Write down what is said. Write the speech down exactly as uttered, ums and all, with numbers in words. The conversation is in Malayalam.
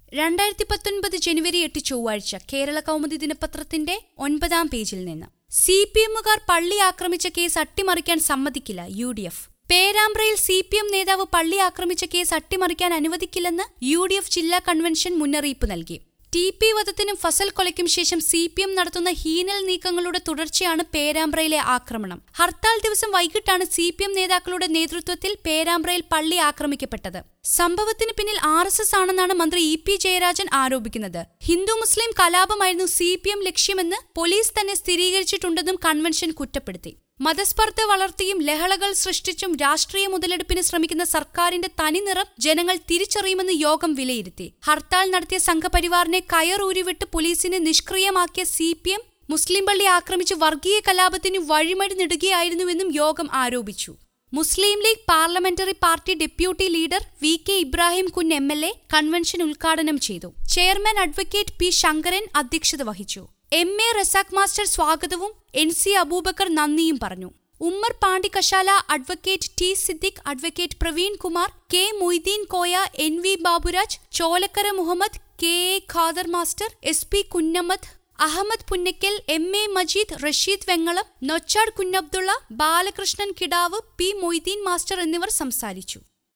രണ്ടായിരത്തി പത്തൊൻപത് ജനുവരി എട്ട് ചൊവ്വാഴ്ച കേരള കൗമുദി ദിനപത്രത്തിന്റെ ഒൻപതാം പേജിൽ നിന്ന് സി പി എമ്മുകാർ പള്ളി ആക്രമിച്ച കേസ് അട്ടിമറിക്കാൻ സമ്മതിക്കില്ല യു ഡി എഫ്. പേരാമ്പ്രയിൽ സി പി എം നേതാവ് പള്ളി ആക്രമിച്ച കേസ് അട്ടിമറിക്കാൻ അനുവദിക്കില്ലെന്ന് യു ഡി എഫ് ജില്ലാ കൺവെൻഷൻ മുന്നറിയിപ്പ് നൽകി. ടി പി വധത്തിനും ഫസൽ കൊലയ്ക്കും ശേഷം സി പി എം നടത്തുന്ന ഹീനൽ നീക്കങ്ങളുടെ തുടർച്ചയാണ് പേരാമ്പ്രയിലെ ആക്രമണം. ഹർത്താൽ ദിവസം വൈകിട്ടാണ് സി പി എം നേതാക്കളുടെ നേതൃത്വത്തിൽ പേരാമ്പ്രയിൽ പള്ളി ആക്രമിക്കപ്പെട്ടത്. സംഭവത്തിന് പിന്നിൽ ആർ എസ് എസ് ആണെന്നാണ് മന്ത്രി ഇ പി ജയരാജൻ ആരോപിക്കുന്നത്. ഹിന്ദു മുസ്ലിം കലാപമായിരുന്നു സി പി എം ലക്ഷ്യമെന്ന് പോലീസ് തന്നെ സ്ഥിരീകരിച്ചിട്ടുണ്ടെന്നും കൺവെൻഷൻ കുറ്റപ്പെടുത്തി. മതസ്പർദ്ധ വളർത്തിയും ലഹളകൾ സൃഷ്ടിച്ചും രാഷ്ട്രീയ മുതലെടുപ്പിന് ശ്രമിക്കുന്ന സർക്കാരിന്റെ തനിനിറം ജനങ്ങൾ തിരിച്ചറിയുമെന്ന് യോഗം വിലയിരുത്തി. ഹർത്താൽ നടത്തിയ സംഘപരിവാറിനെ കയറൂരിവിട്ട് പോലീസിനെ നിഷ്ക്രിയമാക്കിയ സി പി എം മുസ്ലിം പള്ളി ആക്രമിച്ച് വർഗീയ കലാപത്തിന് വഴിമരുന്നിടുകയായിരുന്നുവെന്നും യോഗം ആരോപിച്ചു. Muslim League parliamentary party deputy leader V K Ibrahim Kunju M L A convention ഉദ്ഘാടനം ചെയ്തു. ചെയർമാൻ അഡ്വക്കേറ്റ് പി ശങ്കരൻ അധ്യക്ഷത വഹിച്ചു. എം എ റസാഖ് മാസ്റ്റർ സ്വാഗതവും എൻ സി അബൂബക്കർ നന്ദിയും പറഞ്ഞു. Ummer Pandikkasala, advocate T Siddique, advocate Praveen Kumar, K Moideen Koya, N V Baburaj, Cholakkara Muhammad, K A Khader master, S P Kunhammad, Ahammed Punnakkal, M A Majeed, Rasheed Vengalam, Nochad Kunhabdulla, Balakrishnan Kidavu, P Moideen master എന്നിവർ സംസാരിച്ചു.